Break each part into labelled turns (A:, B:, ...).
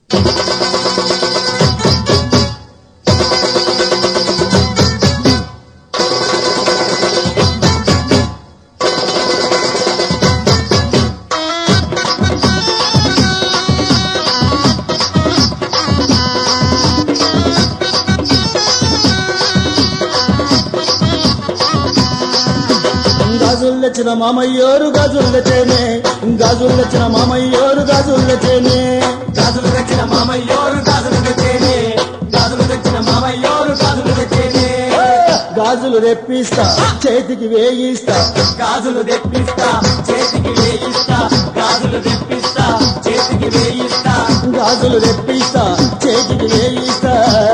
A: గాజుల్లెచ్చిన మామయ్యోరు గాజుల్లెచేనే గాజుల్లెచ్చిన మామయ్యోరు గాజుల్లెచేనే
B: గాజులు తెచ్చిన మామయ్యోరు గాజులు తెచ్చేనే గాజులు తెచ్చిన మామయ్యోరు గాజులు తెచ్చేనే
A: గాజులు రెప్పిస్తా చేతికి వేయిస్తా
B: గాజులు తెప్పిస్తా చేతికి వేయిస్తా గాజులు తెప్పిస్తా చేతికి వేయిస్తా
A: గాజులు రెప్పిస్తా చేతికి వేయిస్తా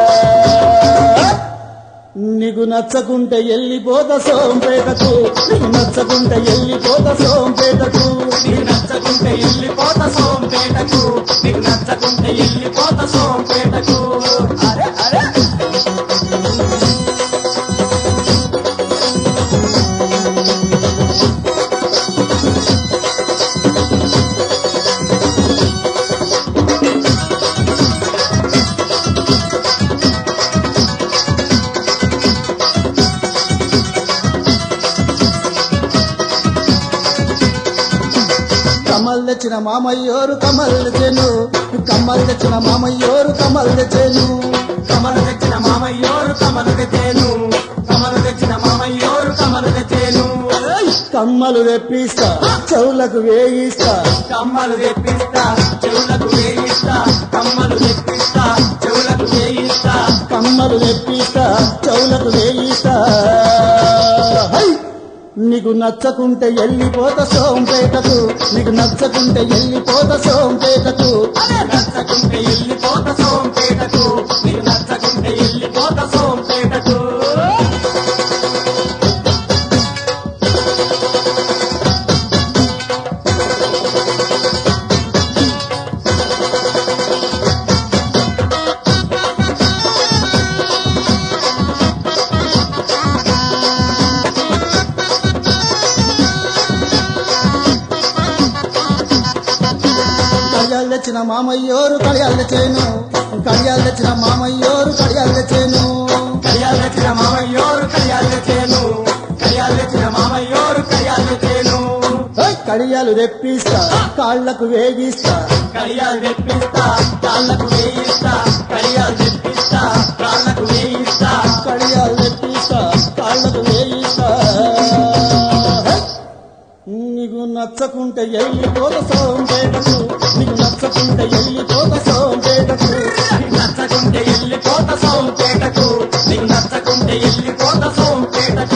A: నీకు నచ్చకుంటే ఎల్లిపోతా సోంపేటకు నీకు నచ్చకుంటే ఎల్లిపోతా సోంపేటకు
B: నీకు నచ్చకుంటే వెళ్ళిపోతా సోంపేటకు నీకు నచ్చకుంటే వెళ్ళిపోతా సోంపేటకు అరే అరే
A: కమ్మలు తెచ్చిన మామయ్యోరు కమ్మలు తెచ్చెను కమ్మలు తెచ్చిన మామయ్యోరు కమ్మలు తెచ్చెను
B: కమలు తెచ్చిన మామయ్యోరు కమలు తెచ్చేను కమలు తెచ్చిన మామయ్యోరు కమలు తెచ్చేను
A: కమ్మలు తెప్పిస్తా చెవులకు వేయిస్తా
B: కమ్మలు తెప్పిస్తా చెవులకు వేయిస్తా కమ్మలు తెప్పిస్తా చెవులకు వేయిస్తా
A: కమ్మలు తెప్పిస్తా చెవులకు వేయిస్తా హై! నీకు నచ్చకుంటే ఎల్లిపోతా సోంపేటకు నీకు నచ్చకుంటే ఎల్లిపోతా సోంపేటకు
B: నచ్చకుంటే వెళ్ళిపోతా సోంపేటకు నీకు నచ్చకుంటే వెళ్ళిపోతా సోంపేటకు
A: కడియాలు తెచ్చిన మామయ్యోరు కడియాలు తెచ్చేను కడియాలు తెచ్చిన మామయ్యోరు కడియాలు తెచ్చేను
B: కడియాలు తెచ్చిన మామయ్యోరు కడియాలు తెచ్చేను కడియాలు తెచ్చిన మామయ్యోరు కడియాలు తెచ్చేను
A: కడియాలు తెప్పిస్తా కాళ్లకు వేగిస్తా
B: కడియాలు తెప్పిస్తా కాళ్ళకు వేయిస్తా కడియాలు తెప్పిస్తా కాళ్ళకు వేయిస్తా
A: కడియాలు తెప్పిస్తా కాళ్లకు వేయిస్తా నీకు నచ్చకుంటే ఎల్లిపోత సోంపేటకు నీకు నచ్చకుంటే ఎల్లిపోత సోంపేటకు
B: నీకు నచ్చకుంటే వెళ్ళిపోతా సోంపేటకు నీకు నచ్చకుంటే వెళ్ళిపోతా సోంపేటకు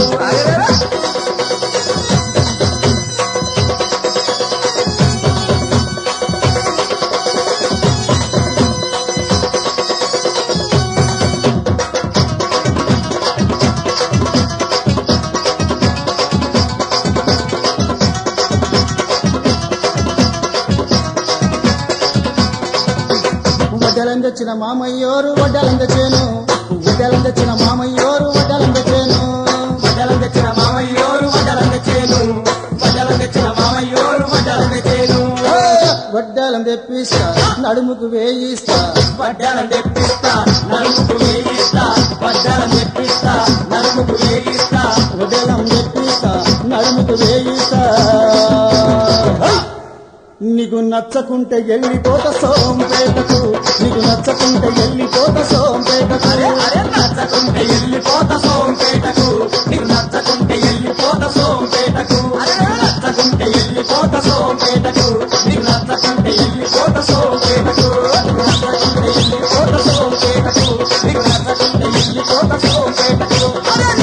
A: వడ్డలం తెచ్చిన మామయ్యోరు వడ్డలం తెచ్చేను వడ్డలం తెచ్చిన మామయ్యోరు వడ్డలం తెచ్చేను
B: వడ్డలం తెచ్చిన మామయ్యోరు వడ్డలం తెచ్చేను వడ్డలం తెచ్చిన మామయ్యోరు వడ్డలం తెచ్చేను
A: వడ్డలం తెప్పిస్తా నడుముకు వేయిస్తా
B: వడ్డలం తెప్పిస్తా నలుగుకు వేయిస్తా వడ్డలం తెప్పిస్తా నలుగుకు వేయిస్తా
A: వడ్డలం తెప్పిస్తా నడుముకు వేయిస్తా నీకు నచ్చకుంటే ఎల్లిపోత సోంపేటకు నీకు నచ్చకుంటే ఎల్లిపోత సోంపేటకు
B: అరే అరే నచ్చకుంటే వెళ్ళిపోతా సోంపేటకు నీకు నచ్చకుంటే వెళ్ళిపోతా సోంపేటకు అరే నచ్చకుంటే వెళ్ళిపోతా సోంపేటకు నీకు నచ్చకుంటే వెళ్ళిపోతా సోంపేటకు నచ్చకుంటే వెళ్ళిపోతా సోంపేటకు నీకు నచ్చకుంటే వెళ్ళిపోతా సోంపేటకు అరే